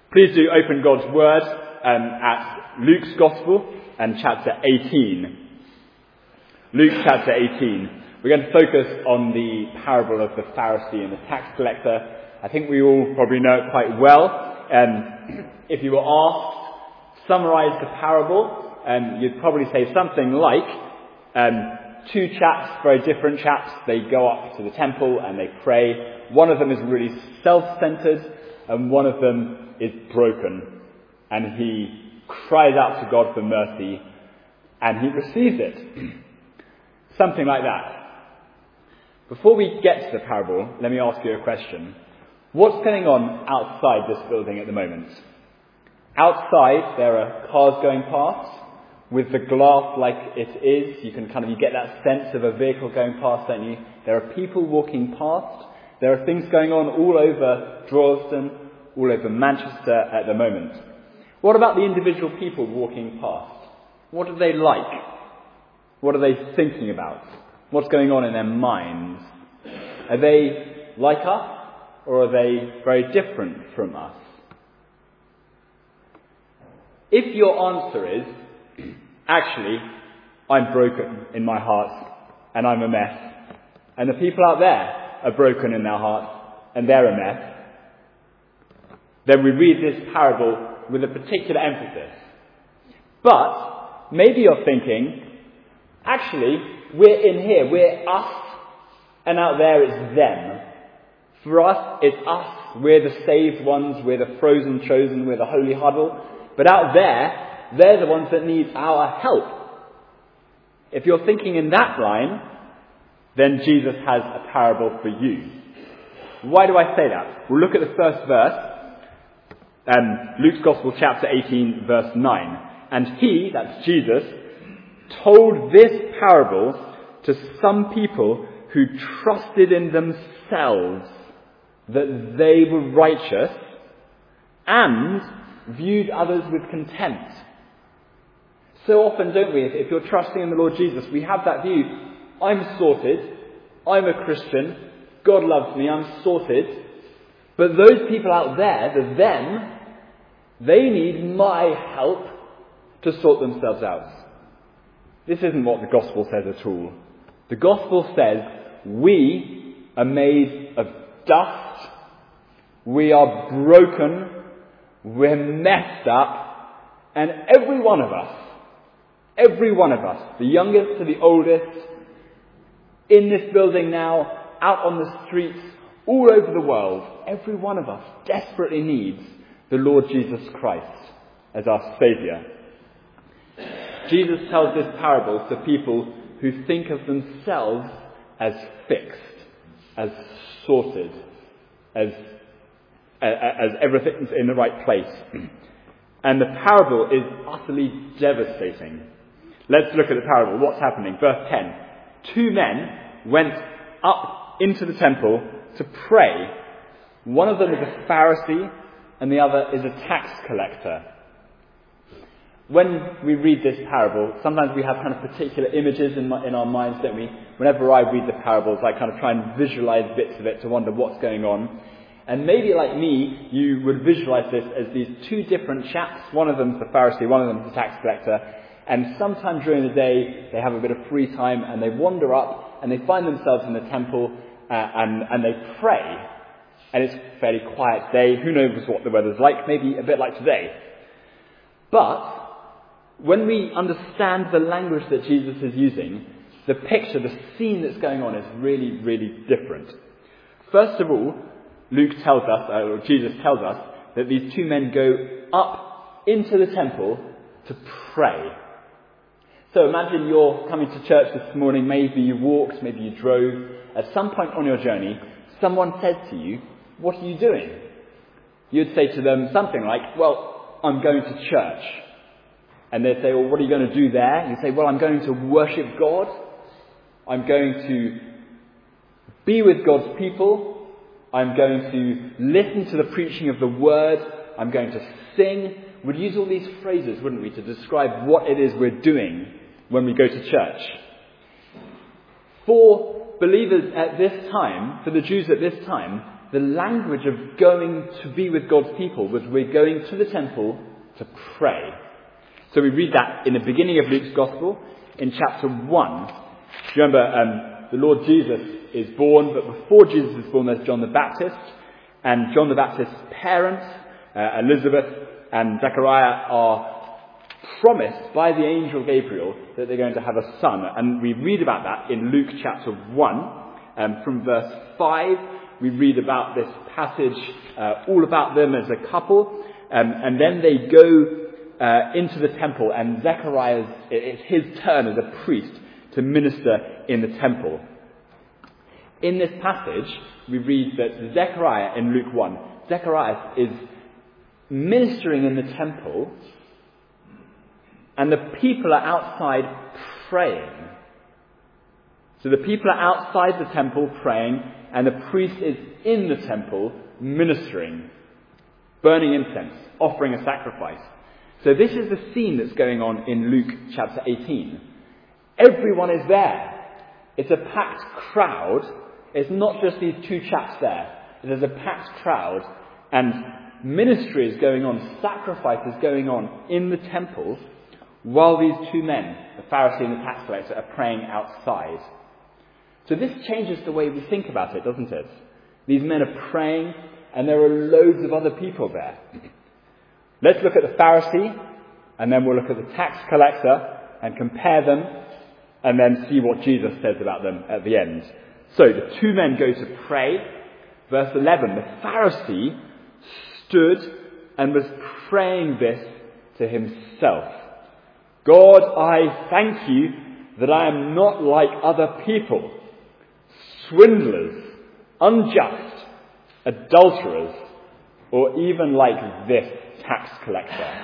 Please do open God's Word at Luke's Gospel and chapter 18. Luke chapter 18. We're going to focus on the parable of the Pharisee and the tax collector. I think we all probably know it quite well. If you were asked, summarize the parable, you'd probably say something like, two chaps, very different chaps, they go up to the temple and they pray. One of them is really self-centered and one of them is broken. And he cries out to God for mercy and he receives it. Something like that. Before we get to the parable, let me ask you a question. What's going on outside this building at the moment? Outside, there are cars going past. With the glass like it is, you get that sense of a vehicle going past, don't you? There are people walking past. There are things going on all over Droylsden, all over Manchester at the moment. What about the individual people walking past? What are they like? What are they thinking about? What's going on in their minds? Are they like us, or are they very different from us? If your answer is, actually, I'm broken in my heart, and I'm a mess, and the people out there are broken in their hearts, and they're a mess, then we read this parable with a particular emphasis. But maybe you're thinking, actually, we're in here, we're us, and out there it's them. For us, it's us. We're the saved ones, we're the frozen chosen, we're the holy huddle. But out there, they're the ones that need our help. If you're thinking in that line, then Jesus has a parable for you. Why do I say that? We'll look at the first verse, Luke's Gospel chapter 18 verse 9. And he, that's Jesus, told this parable to some people who trusted in themselves that they were righteous and viewed others with contempt. So often, don't we, if you're trusting in the Lord Jesus, we have that view, I'm sorted, I'm a Christian, God loves me, I'm sorted. But those people out there, the them, they need my help to sort themselves out. This isn't what the gospel says at all. The gospel says we are made of dust, we are broken, we're messed up, and every one of us, the youngest to the oldest, in this building now, out on the streets, all over the world, every one of us desperately needs the Lord Jesus Christ as our Saviour. Jesus tells this parable to people who think of themselves as fixed, as sorted, as everything's in the right place. And the parable is utterly devastating. Let's look at the parable. What's happening? Verse 10. 2 men went up into the temple to pray. One of them is a Pharisee and the other is a tax collector. When we read this parable, sometimes we have kind of particular images in our minds, don't we? Whenever I read the parables, I kind of try and visualize bits of it to wonder what's going on. And maybe like me, you would visualize this as these two different chaps. One of them's the Pharisee, one of them's the tax collector. And sometime during the day, they have a bit of free time and they wander up and they find themselves in the temple and they pray. And it's a fairly quiet day. Who knows what the weather's like? Maybe a bit like today. But when we understand the language that Jesus is using, the picture, the scene that's going on is really, really different. First of all, Jesus tells us that these 2 men go up into the temple to pray. So imagine you're coming to church this morning, maybe you walked, maybe you drove. At some point on your journey, someone says to you, what are you doing? You'd say to them something like, well, I'm going to church. And they'd say, well, what are you going to do there? You'd say, well, I'm going to worship God. I'm going to be with God's people. I'm going to listen to the preaching of the word. I'm going to sing. We'd use all these phrases, wouldn't we, to describe what it is we're doing when we go to church. For believers at this time, for the Jews at this time, the language of going to be with God's people was we're going to the temple to pray. So we read that in the beginning of Luke's Gospel, in chapter 1. Do you remember the Lord Jesus is born, but before Jesus is born there's John the Baptist, and John the Baptist's parents, Elizabeth and Zechariah, are promised by the angel Gabriel that they're going to have a son. And we read about that in Luke chapter 1. From verse 5, we read about this passage, all about them as a couple. And then they go into the temple, and it's his turn as a priest to minister in the temple. In this passage, we read that Zechariah in Luke 1, Zechariah is ministering in the temple, and the people are outside praying. So the people are outside the temple praying, and the priest is in the temple ministering, burning incense, offering a sacrifice. So this is the scene that's going on in Luke chapter 18. Everyone is there. It's a packed crowd. It's not just these two chaps there. There's a packed crowd, and ministry is going on, sacrifice is going on in the temple, while these two men, the Pharisee and the tax collector, are praying outside. So this changes the way we think about it, doesn't it? These men are praying, and there are loads of other people there. Let's look at the Pharisee, and then we'll look at the tax collector, and compare them, and then see what Jesus says about them at the end. So the two men go to pray. Verse 11, the Pharisee stood and was praying this to himself. God, I thank you that I am not like other people, swindlers, unjust, adulterers, or even like this tax collector.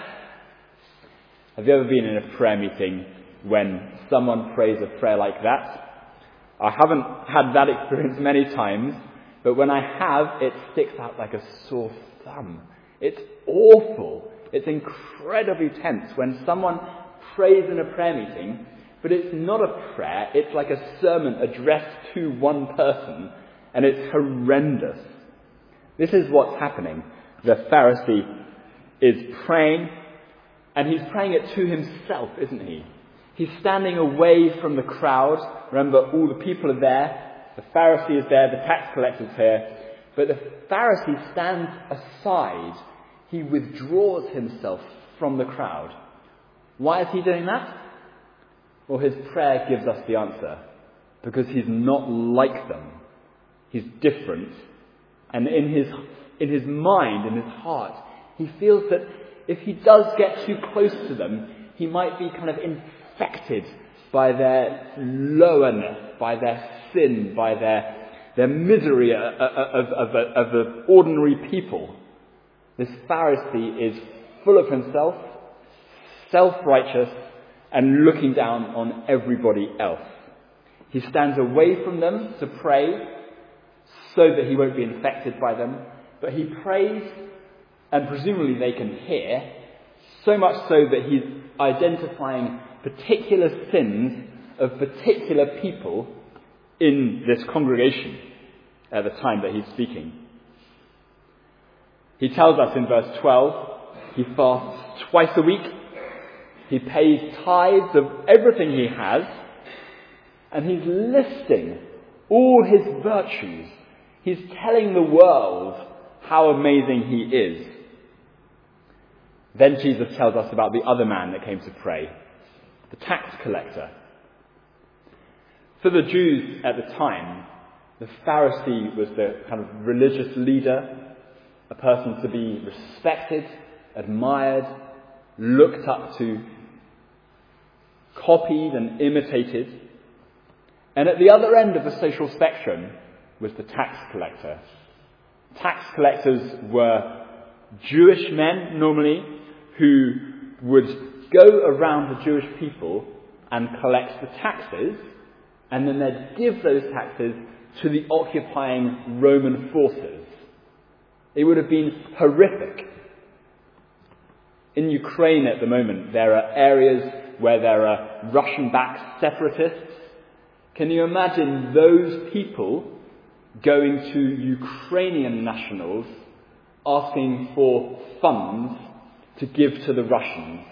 Have you ever been in a prayer meeting when someone prays a prayer like that? I haven't had that experience many times, but when I have, it sticks out like a sore thumb. It's awful. It's incredibly tense when someone prays in a prayer meeting, but it's not a prayer, it's like a sermon addressed to one person, and it's horrendous. This is what's happening. The Pharisee is praying, and he's praying it to himself, isn't he? He's standing away from the crowd. Remember, all the people are there. The Pharisee is there, the tax collector's here. But the Pharisee stands aside. He withdraws himself from the crowd. Why is he doing that? Well, his prayer gives us the answer. Because he's not like them. He's different. And in his mind, in his heart, he feels that if he does get too close to them, he might be kind of infected by their lowerness, by their sin, by their misery of the ordinary people. This Pharisee is full of himself, self-righteous, and looking down on everybody else. He stands away from them to pray so that he won't be infected by them, but he prays, and presumably they can hear, so much so that he's identifying particular sins of particular people in this congregation at the time that he's speaking. He tells us in verse 12, he fasts twice a week, he pays tithes of everything he has, and he's listing all his virtues. He's telling the world how amazing he is. Then Jesus tells us about the other man that came to pray, the tax collector. For the Jews at the time, the Pharisee was the kind of religious leader, a person to be respected, admired, looked up to, copied and imitated. And at the other end of the social spectrum was the tax collector. Tax collectors were Jewish men, normally, who would go around the Jewish people and collect the taxes, and then they'd give those taxes to the occupying Roman forces. It would have been horrific. In Ukraine at the moment, there are areas where there are Russian-backed separatists Can you imagine those people going to Ukrainian nationals asking for funds to give to the Russians?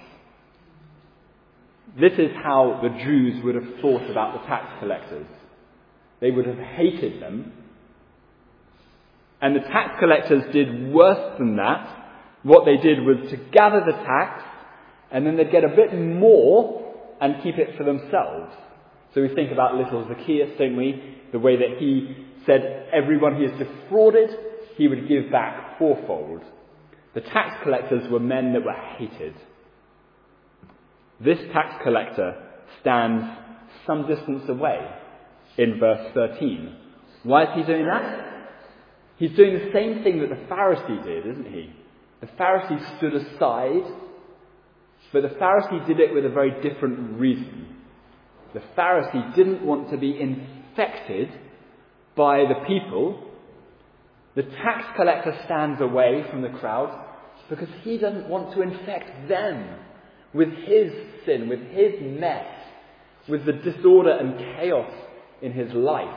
This is how the Jews would have thought about the tax collectors. They would have hated them. And the tax collectors did worse than that. What they did was to gather the tax, and then they'd get a bit more and keep it for themselves. So we think about little Zacchaeus, don't we? The way that he said everyone he has defrauded, he would give back fourfold. The tax collectors were men that were hated. This tax collector stands some distance away in verse 13. Why is he doing that? He's doing the same thing that the Pharisee did, isn't he? The Pharisee stood aside, but the Pharisee did it with a very different reason. The Pharisee didn't want to be infected by the people. The tax collector stands away from the crowd because he doesn't want to infect them with his sin, with his mess, with the disorder and chaos in his life.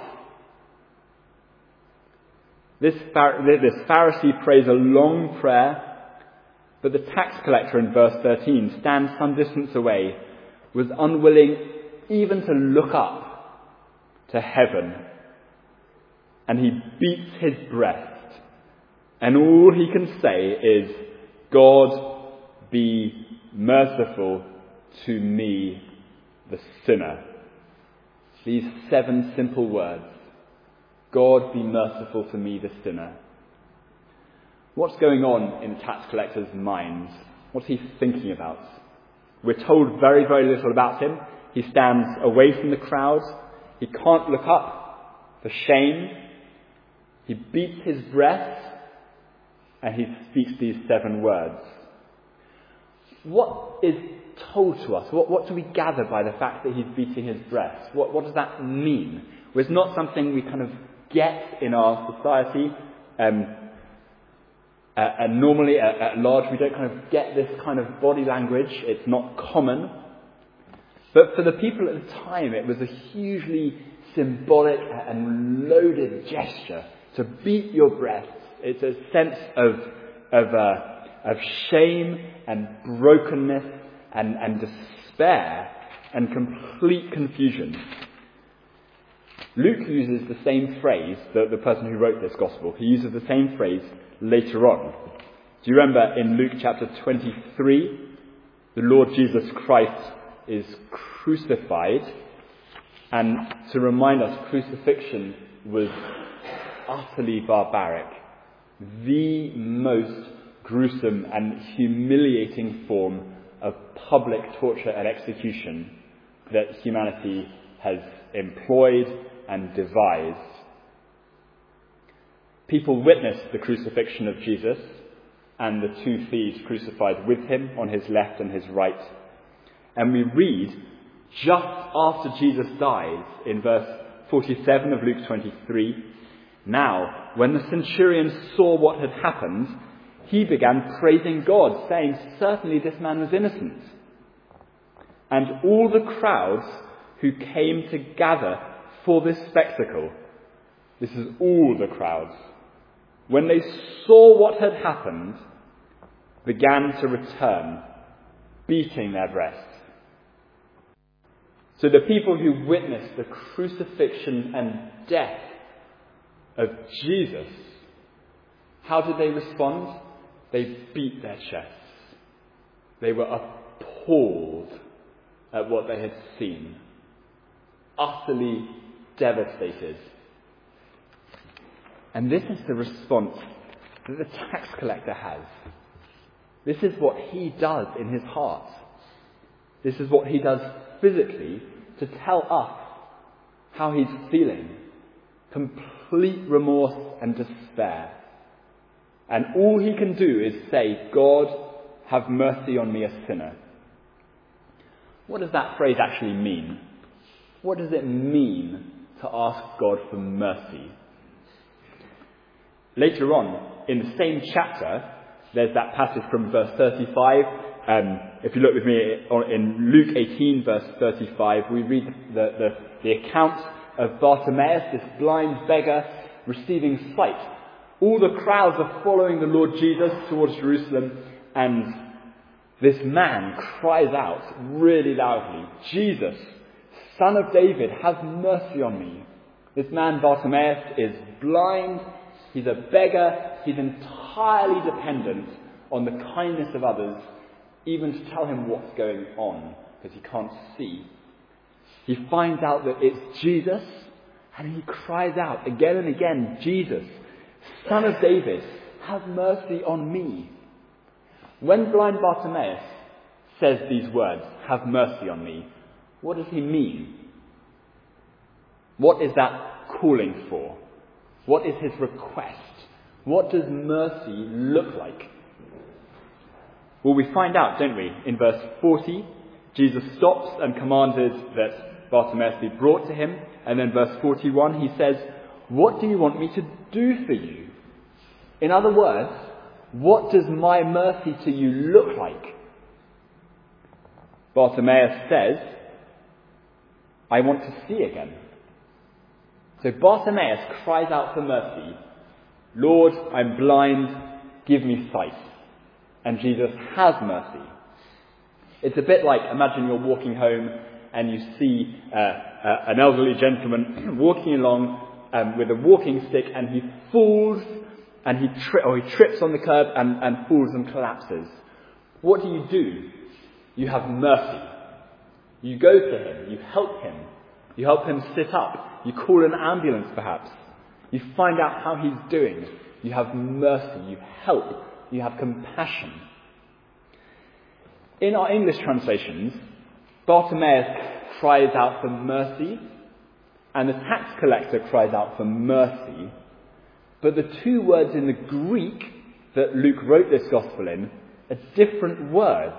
This Pharisee prays a long prayer, but the tax collector in verse 13 stands some distance away, was unwilling even to look up to heaven, and he beats his breast, and all he can say is, God be merciful to me, the sinner. These 7 simple words. God be merciful to me, the sinner. What's going on in the tax collector's mind? What's he thinking about? We're told very, very little about him. He stands away from the crowd. He can't look up for shame. He beats his breast, and he speaks these 7 words. What is told to us? What do we gather by the fact that he's beating his breast? What does that mean? Well, it's not something we kind of get in our society. And normally, at large, we don't kind of get this kind of body language. It's not common. But for the people at the time, it was a hugely symbolic and loaded gesture to beat your breast. It's a sense of shame and brokenness and despair and complete confusion. Luke uses the same phrase, the person who wrote this gospel, he uses the same phrase later on. Do you remember in Luke chapter 23, the Lord Jesus Christ is crucified, and to remind us, crucifixion was utterly barbaric, the most gruesome and humiliating form of public torture and execution that humanity has employed and devised. People witnessed the crucifixion of Jesus and the 2 thieves crucified with him on his left and his right. And we read, just after Jesus dies, in verse 47 of Luke 23, now, when the centurion saw what had happened, he began praising God, saying, certainly this man was innocent. And all the crowds who came to gather for this spectacle, this is all the crowds, when they saw what had happened, began to return, beating their breasts. So the people who witnessed the crucifixion and death of Jesus, how did they respond? They beat their chests. They were appalled at what they had seen, utterly devastated. And this is the response that the tax collector has. This is what he does in his heart. This is what he does physically to tell us how he's feeling. Complete remorse and despair. And all he can do is say, God, have mercy on me, a sinner. What does that phrase actually mean? What does it mean to ask God for mercy? Later on, in the same chapter, there's that passage from verse 35 if you look with me in Luke 18 verse 35, we read the account of Bartimaeus, this blind beggar, receiving sight. All the crowds are following the Lord Jesus towards Jerusalem, and this man cries out really loudly, "Jesus, Son of David, have mercy on me." This man Bartimaeus is blind, he's a beggar, he's entirely dependent on the kindness of others, even to tell him what's going on, because he can't see. He finds out that it's Jesus, and he cries out again and again, "Jesus, Son of David, have mercy on me." When blind Bartimaeus says these words, "Have mercy on me," what does he mean? What is that calling for? What is his request? What does mercy look like? Well, we find out, don't we? In verse 40, Jesus stops and commanded that Bartimaeus be brought to him. And then verse 41, he says, "What do you want me to do for you?" In other words, what does my mercy to you look like? Bartimaeus says, "I want to see again." So Bartimaeus cries out for mercy. "Lord, I'm blind, give me sight." And Jesus has mercy. It's a bit like, imagine you're walking home and you see an elderly gentleman walking along with a walking stick, and he falls and he trips on the curb and falls and collapses. What do? You have mercy. You go to him, you help him. You help him sit up. You call an ambulance perhaps. You find out how he's doing. You have mercy. You help. You have compassion. In our English translations, Bartimaeus cries out for mercy, and the tax collector cries out for mercy. But the two words in the Greek that Luke wrote this gospel in are different words.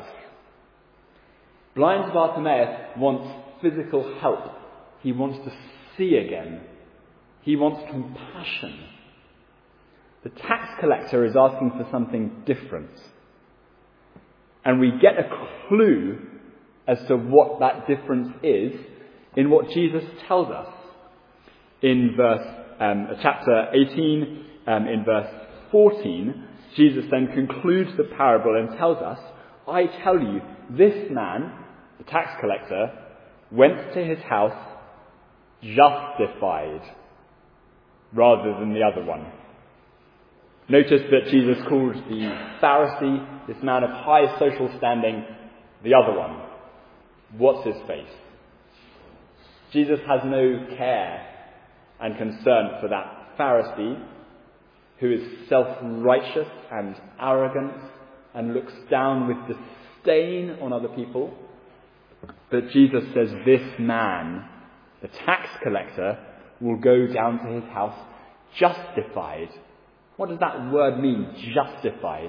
Blind Bartimaeus wants physical help. He wants to see again. He wants compassion. The tax collector is asking for something different. And we get a clue as to what that difference is in what Jesus tells us. In chapter 18, in verse 14, Jesus then concludes the parable and tells us, "I tell you, this man," the tax collector, "went to his house justified rather than the other one." Notice that Jesus called the Pharisee, this man of high social standing, the other one. What's his face? Jesus has no care and concern for that Pharisee who is self-righteous and arrogant and looks down with disdain on other people. But Jesus says this man, the tax collector, will go down to his house justified. What does that word mean, justified?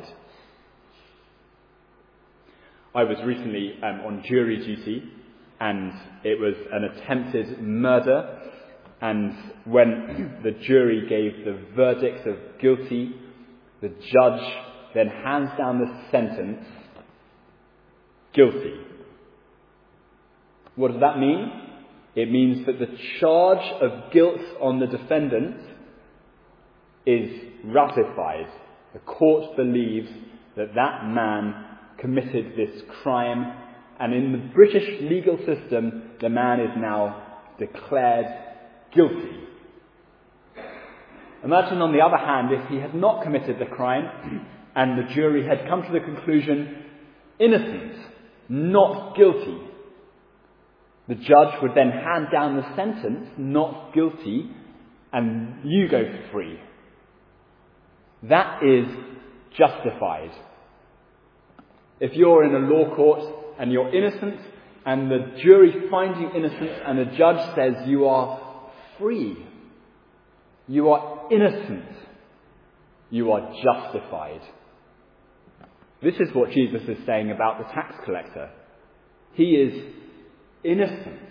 I was recently on jury duty, and it was an attempted murder. And when the jury gave the verdict of guilty, the judge then hands down the sentence, guilty. What does that mean? It means that the charge of guilt on the defendant is ratified. The court believes that that man committed this crime, and in the British legal system, the man is now declared guilty. Imagine, on the other hand, if he had not committed the crime and the jury had come to the conclusion, innocent, not guilty. The judge would then hand down the sentence, not guilty, and you go free. That is justified. If you're in a law court and you're innocent, and the jury finds you innocent, and the judge says you are free, you are innocent, you are justified. This is what Jesus is saying about the tax collector. He is innocent,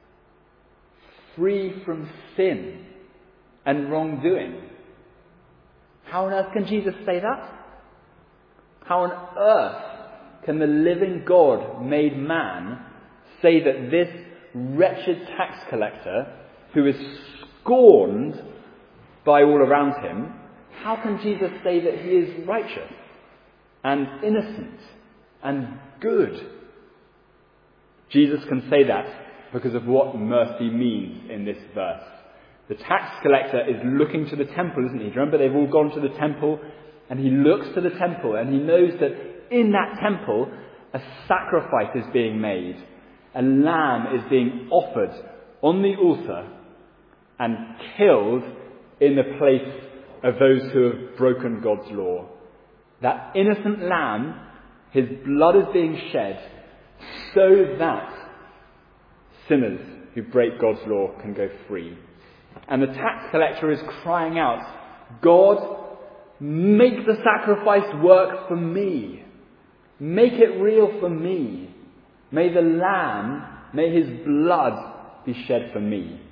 free from sin and wrongdoing. How on earth can Jesus say that? How on earth can the living God made man say that this wretched tax collector, who is scorned by all around him, how can Jesus say that he is righteous and innocent and good? Jesus can say that because of what mercy means in this verse. The tax collector is looking to the temple, isn't he? Do you remember they've all gone to the temple, and he looks to the temple and he knows that in that temple a sacrifice is being made. A lamb is being offered on the altar and killed in the place of those who have broken God's law. That innocent lamb, his blood is being shed so that sinners who break God's law can go free. And the tax collector is crying out, God, make the sacrifice work for me. Make it real for me. May the lamb, may his blood be shed for me.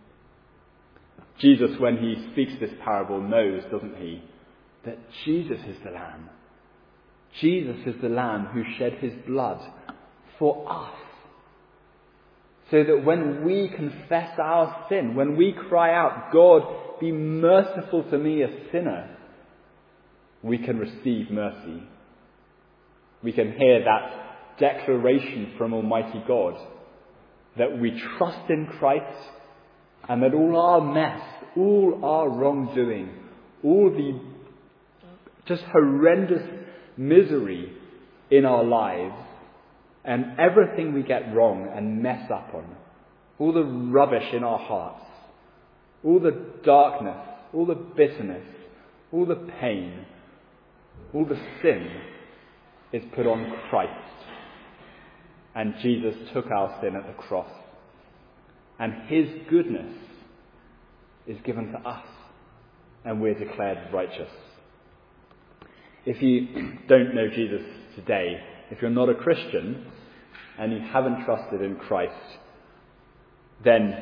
Jesus, when he speaks this parable, knows, doesn't he, that Jesus is the lamb. Jesus is the lamb who shed his blood for us. So that when we confess our sin, when we cry out, God, be merciful to me, a sinner, we can receive mercy. We can hear that declaration from Almighty God that we trust in Christ and that all our mess, all our wrongdoing, all the just horrendous misery in our lives and everything we get wrong and mess up on, all the rubbish in our hearts, all the darkness, all the bitterness, all the pain, all the sin is put on Christ. And Jesus took our sin at the cross. And his goodness is given to us. And we're declared righteous. If you don't know Jesus today, if you're not a Christian and you haven't trusted in Christ, then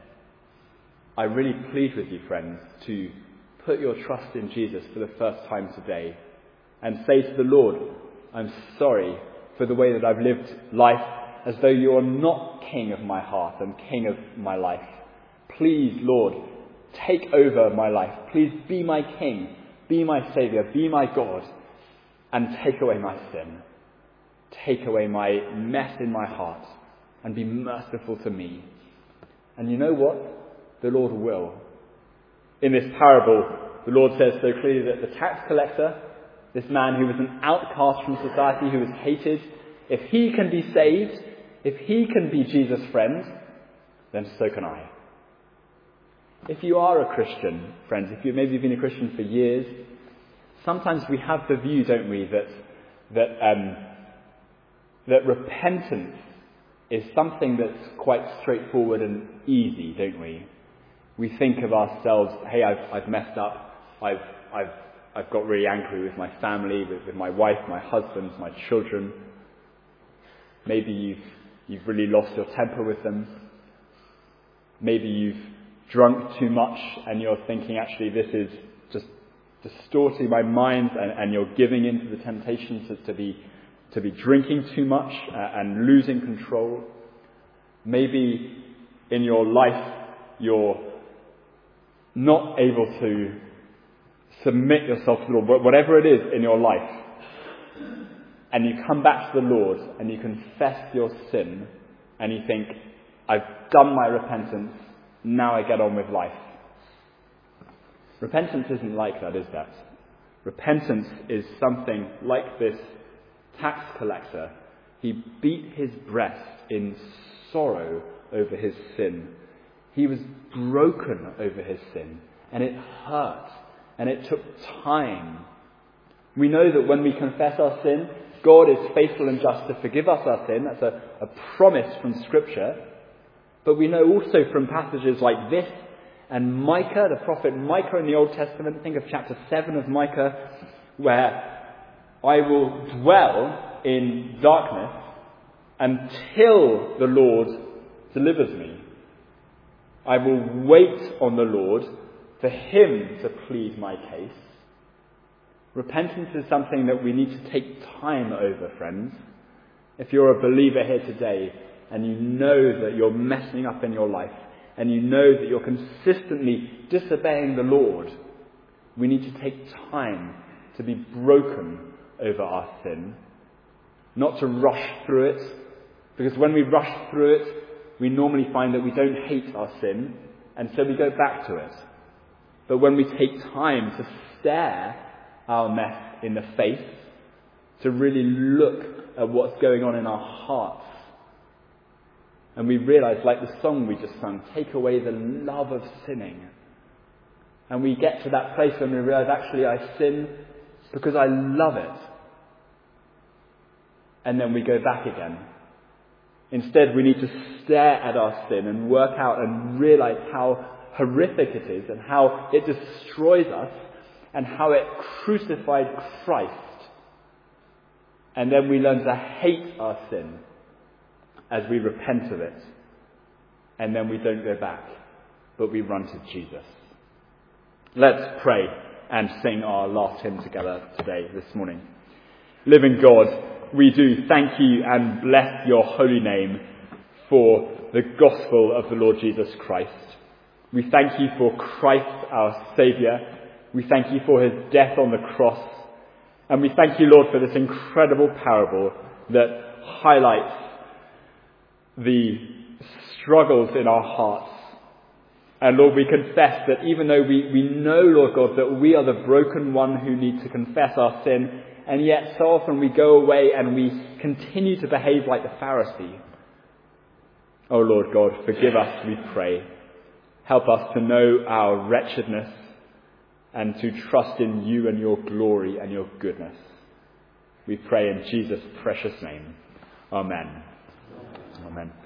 I really plead with you, friends, to put your trust in Jesus for the first time today and say to the Lord, I'm sorry for the way that I've lived life as though you are not king of my heart and king of my life. Please, Lord, take over my life. Please be my king, be my saviour, be my God, and take away my sin. Take away my mess in my heart and be merciful to me. And you know what? The Lord will. In this parable, the Lord says so clearly that the tax collector, this man who was an outcast from society, who was hated, if he can be saved, if he can be Jesus' friend, then so can I. If you are a Christian, friends, if maybe you've been a Christian for years, sometimes we have the view, don't we, that repentance is something that's quite straightforward and easy, don't we? We think of ourselves, hey, I've messed up, I've got really angry with my family, with my wife, my husband, my children. Maybe you've really lost your temper with them. Maybe you've drunk too much and you're thinking, actually, this is just distorting my mind, and you're giving in to the temptation to be drinking too much and losing control. Maybe in your life you're not able to submit yourself to the Lord, whatever it is in your life, and you come back to the Lord and you confess your sin and you think, I've done my repentance, now I get on with life. Repentance isn't like that, is that? Repentance is something like this tax collector. He beat his breast in sorrow over his sin. He was broken over his sin, and it hurt, and it took time. We know that when we confess our sin, God is faithful and just to forgive us our sin. That's a promise from Scripture. But we know also from passages like this and Micah, the prophet Micah in the Old Testament, think of chapter 7 of Micah, where I will dwell in darkness until the Lord delivers me. I will wait on the Lord for him to plead my case. Repentance is something that we need to take time over, friends. If you're a believer here today and you know that you're messing up in your life and you know that you're consistently disobeying the Lord, we need to take time to be broken over our sin, not to rush through it, because when we rush through it, we normally find that we don't hate our sin, and so we go back to it. But when we take time to stare our mess in the face, to really look at what's going on in our hearts, and we realize, like the song we just sung, take away the love of sinning. And we get to that place when we realize, actually, I sin because I love it. And then we go back again. Instead, we need to stare at our sin and work out and realize how horrific it is and how it destroys us and how it crucified Christ. And then we learn to hate our sin as we repent of it. And then we don't go back, but we run to Jesus. Let's pray and sing our last hymn together today, this morning. Living God, we do thank you and bless your holy name for the gospel of the Lord Jesus Christ. We thank you for Christ our Saviour. We thank you for his death on the cross. And we thank you, Lord, for this incredible parable that highlights the struggles in our hearts. And Lord, we confess that even though we know, Lord God, that we are the broken one who need to confess our sin, and yet so often we go away and we continue to behave like the Pharisee. Oh Lord God, forgive us, we pray. Help us to know our wretchedness and to trust in you and your glory and your goodness. We pray in Jesus' precious name. Amen. Amen.